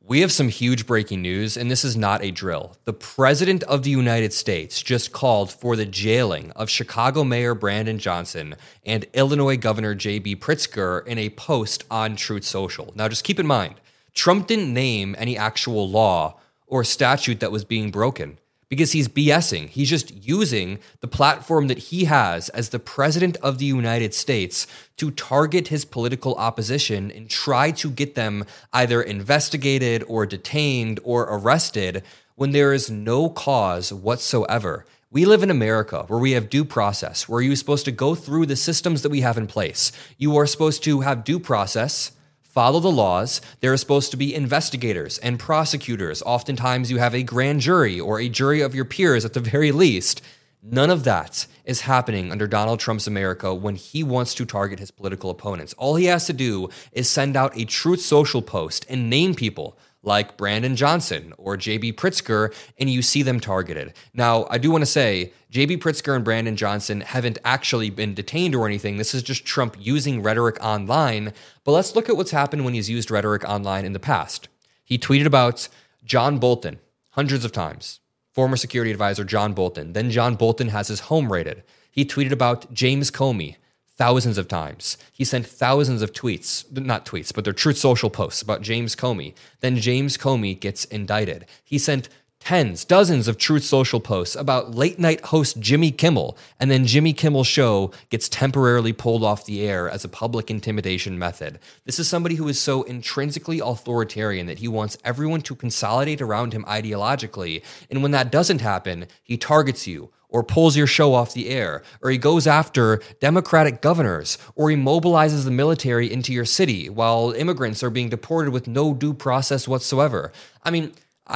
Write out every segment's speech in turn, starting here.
We have some huge breaking news, and this is not a drill. The President of the United States just called for the jailing of Chicago Mayor Brandon Johnson and Illinois Governor J.B. Pritzker in a post on Truth Social. Now, just keep in mind, Trump didn't name any actual law or statute that was being broken because he's BSing. He's just using the platform that he has as the President of the United States to target his political opposition and try to get them either investigated or detained or arrested when there is no cause whatsoever. We live in America where we have due process, where you're supposed to go through the systems that we have in place. You are supposed to have due process, follow the laws. There are supposed to be investigators and prosecutors. Oftentimes you have a grand jury or a jury of your peers at the very least. None of that is happening under Donald Trump's America when he wants to target his political opponents. All he has to do is send out a Truth Social post and name people like Brandon Johnson or J.B. Pritzker, and you see them targeted. Now, I do want to say, J.B. Pritzker and Brandon Johnson haven't actually been detained or anything. This is just Trump using rhetoric online. But let's look at what's happened when he's used rhetoric online in the past. He tweeted about John Bolton hundreds of times, former security advisor John Bolton. Then John Bolton has his home raided. He tweeted about James Comey thousands of times. He sent thousands of tweets, not tweets, but they're Truth Social posts about James Comey. Then James Comey gets indicted. He sent tens, dozens of Truth Social posts about late night host Jimmy Kimmel, and then Jimmy Kimmel's show gets temporarily pulled off the air as a public intimidation method. This is somebody who is so intrinsically authoritarian that he wants everyone to consolidate around him ideologically, and when that doesn't happen, he targets you, or pulls your show off the air, or he goes after Democratic governors, or he mobilizes the military into your city while immigrants are being deported with no due process whatsoever. I mean,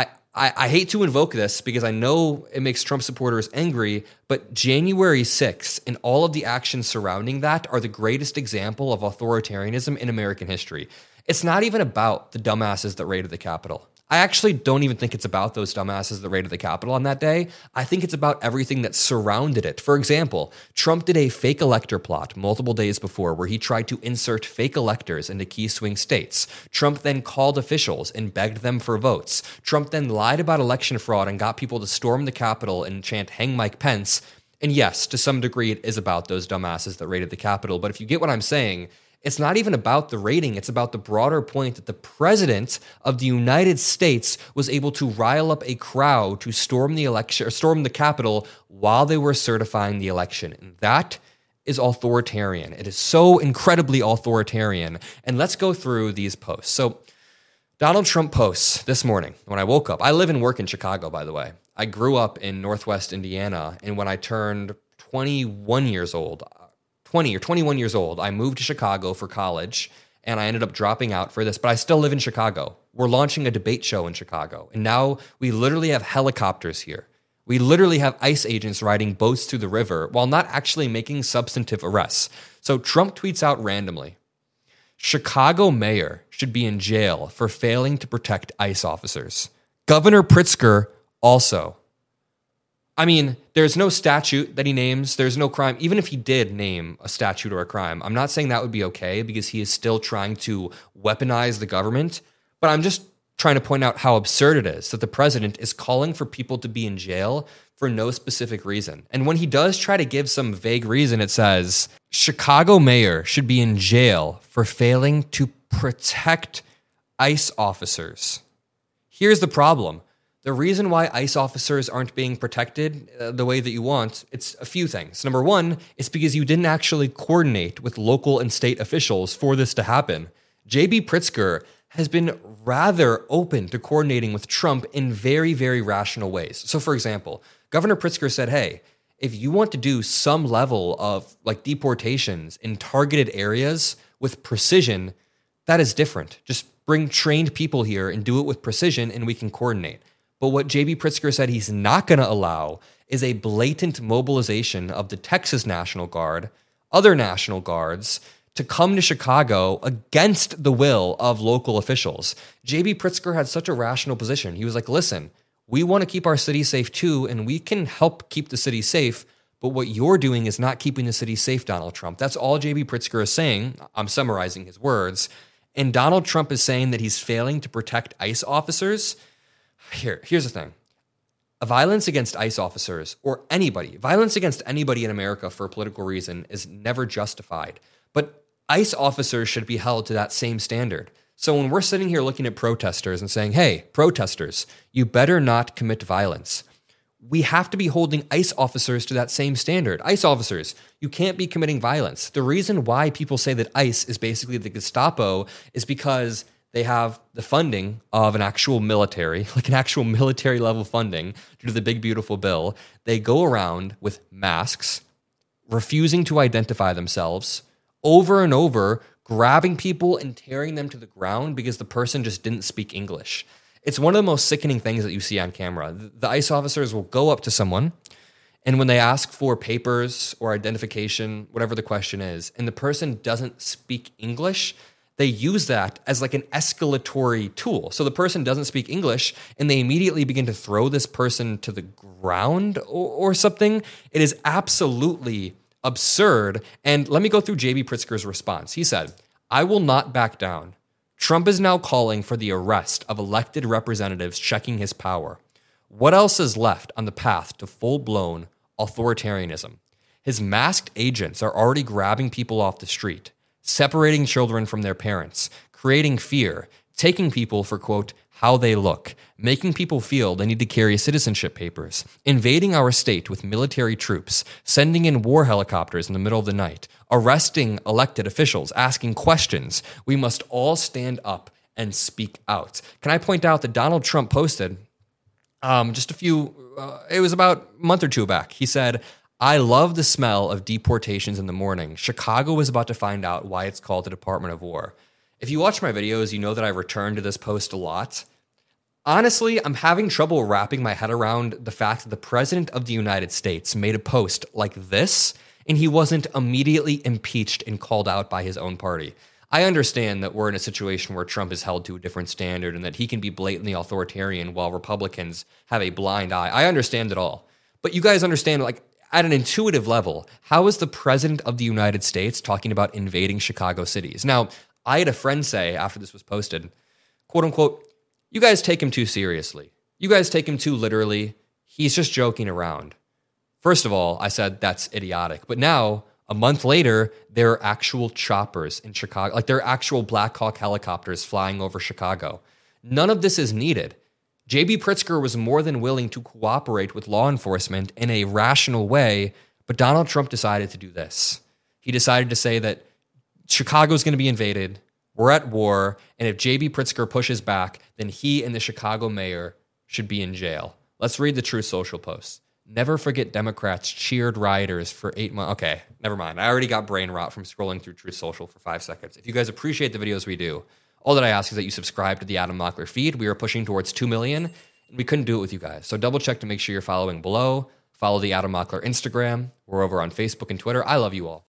I hate to invoke this because I know it makes Trump supporters angry, but January 6th and all of the actions surrounding that are the greatest example of authoritarianism in American history. It's not even about the dumbasses that raided the Capitol. I actually don't even think it's about those dumbasses that raided the Capitol on that day. I think it's about everything that surrounded it. For example, Trump did a fake elector plot multiple days before where he tried to insert fake electors into key swing states. Trump then called officials and begged them for votes. Trump then lied about election fraud and got people to storm the Capitol and chant "Hang Mike Pence." And yes, to some degree, it is about those dumbasses that raided the Capitol. But if you get what I'm saying, it's not even about the raiding. It's about the broader point that the President of the United States was able to rile up a crowd to storm the election or storm the Capitol while they were certifying the election. And that is authoritarian. It is so incredibly authoritarian. And let's go through these posts. So Donald Trump posts this morning when I woke up. I live and work in Chicago, by the way. I grew up in Northwest Indiana. And when I turned 21 years old, I moved to Chicago for college, and I ended up dropping out for this, but I still live in Chicago. We're launching a debate show in Chicago, and now we literally have helicopters here. We literally have ICE agents riding boats through the river while not actually making substantive arrests. So Trump tweets out randomly, Chicago mayor should be in jail for failing to protect ICE officers. Governor Pritzker also. I mean, there's no statute that he names. There's no crime. Even if he did name a statute or a crime, I'm not saying that would be okay because he is still trying to weaponize the government. But I'm just trying to point out how absurd it is that the president is calling for people to be in jail for no specific reason. And when he does try to give some vague reason, it says, Chicago mayor should be in jail for failing to protect ICE officers. Here's the problem. The reason why ICE officers aren't being protected the way that you want, it's a few things. Number one, it's because you didn't actually coordinate with local and state officials for this to happen. J.B. Pritzker has been rather open to coordinating with Trump in very, very rational ways. So for example, Governor Pritzker said, hey, if you want to do some level of like deportations in targeted areas with precision, that is different. Just bring trained people here and do it with precision and we can coordinate. But what J.B. Pritzker said he's not going to allow is a blatant mobilization of the Texas National Guard, other National Guards, to come to Chicago against the will of local officials. J.B. Pritzker had such a rational position. He was like, listen, we want to keep our city safe too, and we can help keep the city safe, but what you're doing is not keeping the city safe, Donald Trump. That's all J.B. Pritzker is saying. I'm summarizing his words. and Donald Trump is saying that he's failing to protect ICE officers. Here's the thing. Violence against ICE officers or violence against anybody in America for a political reason is never justified. But ICE officers should be held to that same standard. So when we're sitting here looking at protesters and saying, hey, protesters, you better not commit violence, we have to be holding ICE officers to that same standard. ICE officers, you can't be committing violence. The reason why people say that ICE is basically the Gestapo is because they have the funding of an actual military, like an actual military level funding due to the big, beautiful bill. They go around with masks, refusing to identify themselves, over and over, grabbing people and tearing them to the ground because the person just didn't speak English. It's one of the most sickening things that you see on camera. The ICE officers will go up to someone, and when they ask for papers or identification, whatever the question is, and the person doesn't speak English, they use that as like an escalatory tool. So the person doesn't speak English and they immediately begin to throw this person to the ground or something. It is absolutely absurd. And let me go through J.B. Pritzker's response. He said, "I will not back down. Trump is now calling for the arrest of elected representatives checking his power. What else is left on the path to full-blown authoritarianism? His masked agents are already grabbing people off the street, separating children from their parents, creating fear, taking people for, quote, how they look, making people feel they need to carry citizenship papers, invading our state with military troops, sending in war helicopters in the middle of the night, arresting elected officials, asking questions. We must all stand up and speak out." Can I point out that Donald Trump posted it was about a month or two back. He said, "I love the smell of deportations in the morning. Chicago is about to find out why it's called the Department of War." If you watch my videos, you know that I return to this post a lot. Honestly, I'm having trouble wrapping my head around the fact that the President of the United States made a post like this, and he wasn't immediately impeached and called out by his own party. I understand that we're in a situation where Trump is held to a different standard and that he can be blatantly authoritarian while Republicans have a blind eye. I understand it all. But you guys understand, like, at an intuitive level, how is the President of the United States talking about invading Chicago cities? Now, I had a friend say after this was posted, quote unquote, "You guys take him too seriously. You guys take him too literally. He's just joking around." First of all, I said that's idiotic. But now, a month later, there are actual choppers in Chicago. Like, there are actual Black Hawk helicopters flying over Chicago. None of this is needed. J.B. Pritzker was more than willing to cooperate with law enforcement in a rational way, but Donald Trump decided to do this. He decided to say that Chicago's going to be invaded, we're at war, and if J.B. Pritzker pushes back, then he and the Chicago mayor should be in jail. Let's read the Truth Social post. "Never forget Democrats cheered rioters for 8 months." Okay, never mind. I already got brain rot from scrolling through Truth Social for 5 seconds. If you guys appreciate the videos we do, all that I ask is that you subscribe to the Adam Mockler feed. We are pushing towards 2 million, and we couldn't do it with you guys. So double check to make sure you're following below. Follow the Adam Mockler Instagram. We're over on Facebook and Twitter. I love you all.